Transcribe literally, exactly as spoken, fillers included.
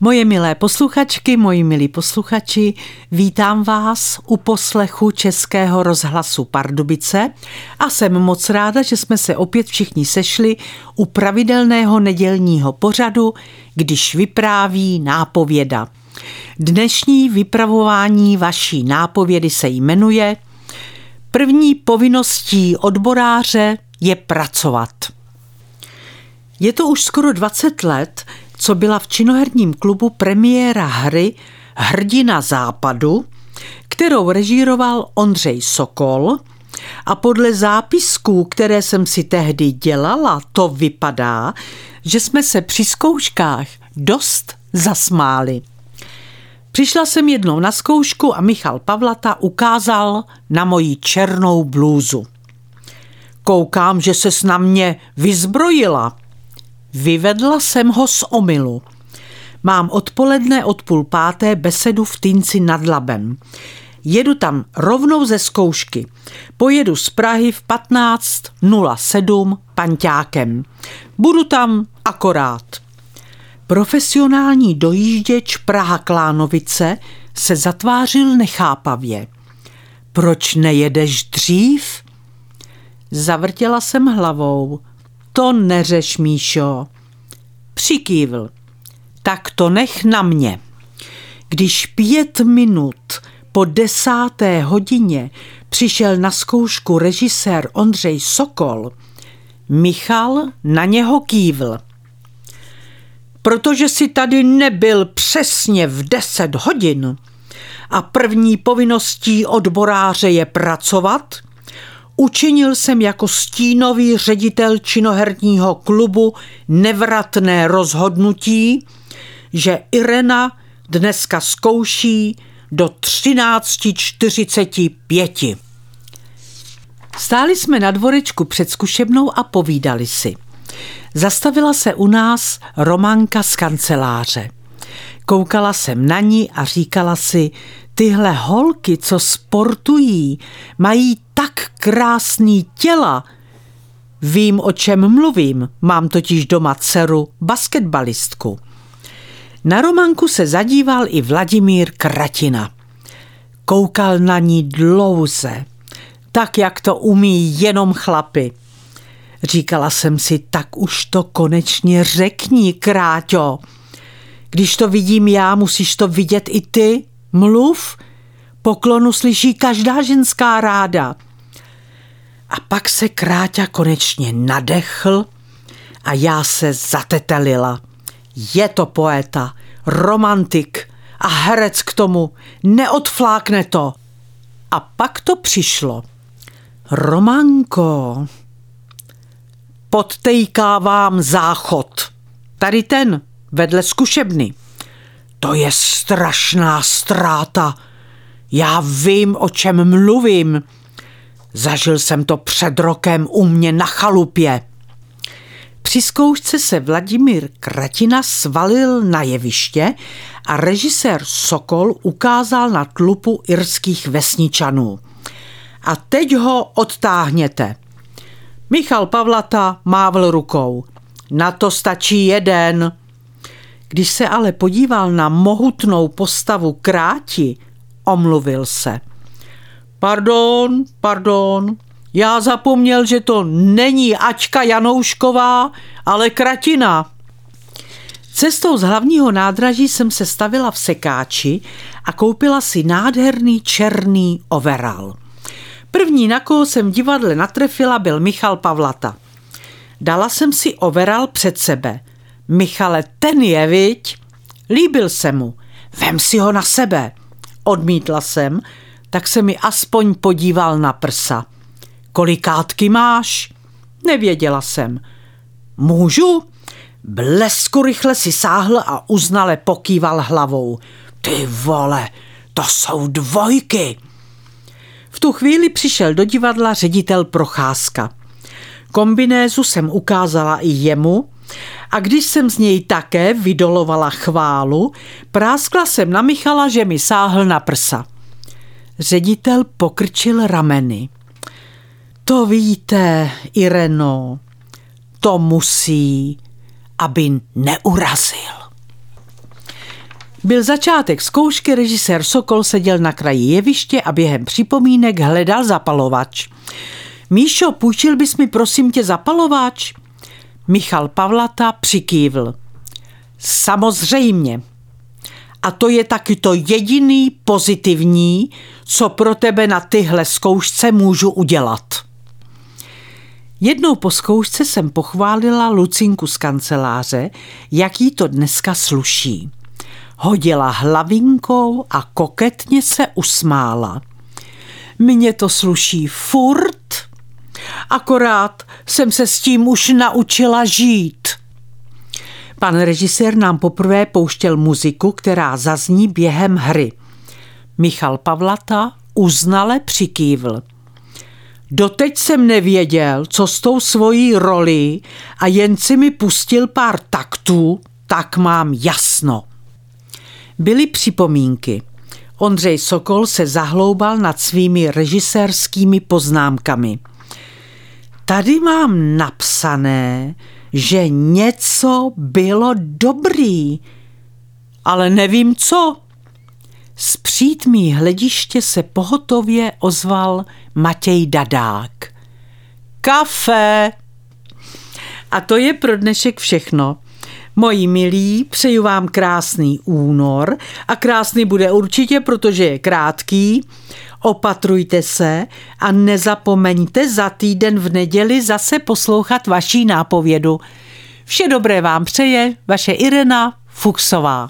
Moje milé posluchačky, moji milí posluchači, vítám vás u poslechu Českého rozhlasu Pardubice a jsem moc ráda, že jsme se opět všichni sešli u pravidelného nedělního pořadu, když vypráví nápověda. Dnešní vypravování vaší nápovědy se jmenuje První povinností odboráře je pracovat. Je to už skoro dvacet let, co byla v činoherním klubu premiéra hry Hrdina západu, kterou režíroval Ondřej Sokol, a podle zápisků, které jsem si tehdy dělala, to vypadá, že jsme se při zkouškách dost zasmáli. Přišla jsem jednou na zkoušku a Michal Pavlata ukázal na moji černou blůzu. Koukám, že ses na mě vyzbrojila. Vyvedla jsem ho z omylu. Mám odpoledne od půl páté besedu v Týnci nad Labem. Jedu tam rovnou ze zkoušky. Pojedu z Prahy v patnáct nula sedm panťákem. Budu tam akorát. Profesionální dojížděč Praha Klánovice se zatvářil nechápavě. Proč nejedeš dřív? Zavrtěla jsem hlavou. To neřeš, Míšo. Přikývl. Tak to nech na mě. Když pět minut po desáté hodině přišel na zkoušku režisér Ondřej Sokol, Michal na něho kývl. Protože si tady nebyl přesně v deset hodin a první povinností odboráře je pracovat, učinil jsem jako stínový ředitel činoherního klubu nevratné rozhodnutí, že Irena dneska zkouší do třináct čtyřicet pět. Stáli jsme na dvorečku před zkušebnou a povídali si. Zastavila se u nás Romanka z kanceláře. Koukala jsem na ní a říkala si, tyhle holky, co sportují, mají tak krásný těla. Vím, o čem mluvím, mám totiž doma dceru basketbalistku. Na Romanku se zadíval i Vladimír Kratina. Koukal na ní dlouze, tak jak to umí jenom chlapi. Říkala jsem si, tak už to konečně řekni, Kráťo. Když to vidím já, musíš to vidět i ty. Mluv, poklonu slyší každá ženská ráda. A pak se Kráťa konečně nadechl a já se zatetelila. Je to poeta, romantik a herec k tomu, neodflákne to. A pak to přišlo. Romanko, podtejkávám záchod. Tady ten, vedle zkušebny. To je strašná ztráta. Já vím, o čem mluvím. Zažil jsem to před rokem u mě na chalupě. Při zkoušce se Vladimír Kratina svalil na jeviště a režisér Sokol ukázal na tlupu irských vesničanů. A teď ho odtáhněte. Michal Pavlata mávl rukou. Na to stačí jeden. Když se ale podíval na mohutnou postavu Kráti, omluvil se. Pardon, pardon, já zapomněl, že to není Aťka Janoušková, ale Kratina. Cestou z hlavního nádraží jsem se stavila v sekáči a koupila si nádherný černý overall. První, na koho jsem v divadle natrefila, byl Michal Pavlata. Dala jsem si overall před sebe. Michale, ten je, viď? Líbil se mu. Vem si ho na sebe. Odmítla jsem, tak se mi aspoň podíval na prsa. Kolikátky máš? Nevěděla jsem. Můžu? Blesku rychle si sáhl a uznale pokýval hlavou. Ty vole, to jsou dvojky. V tu chvíli přišel do divadla ředitel Procházka. Kombinézu jsem ukázala i jemu a když jsem z něj také vydolovala chválu, práskla jsem na Michala, že mi sáhl na prsa. Ředitel pokrčil rameny. To víte, Ireno, to musí, aby neurazil. Byl začátek zkoušky, režisér Sokol seděl na kraji jeviště a během připomínek hledal zapalovač. Míšo, půjčil bys mi prosím tě zapalovač? Michal Pavlata přikývl. Samozřejmě. A to je taky to jediný pozitivní, co pro tebe na tyhle zkoušce můžu udělat. Jednou po zkoušce jsem pochválila Lucinku z kanceláře, jak jí to dneska sluší. Hodila hlavinkou a koketně se usmála. Mně to sluší furt, akorát jsem se s tím už naučila žít. Pan režisér nám poprvé pouštěl muziku, která zazní během hry. Michal Pavlata uznale přikývl. Doteď jsem nevěděl, co s tou svojí rolí a jen si mi pustil pár taktů, tak mám jasno. Byly připomínky. Ondřej Sokol se zahloubal nad svými režisérskými poznámkami. Tady mám napsané, že něco bylo dobrý, ale nevím co. Z přítmí hlediště se pohotově ozval Matěj Dadák. Kafe! A to je pro dnešek všechno. Moji milí, přeju vám krásný únor a krásný bude určitě, protože je krátký. Opatrujte se a nezapomeňte za týden v neděli zase poslouchat vaší nápovědu. Vše dobré vám přeje vaše Irena Fuchsová.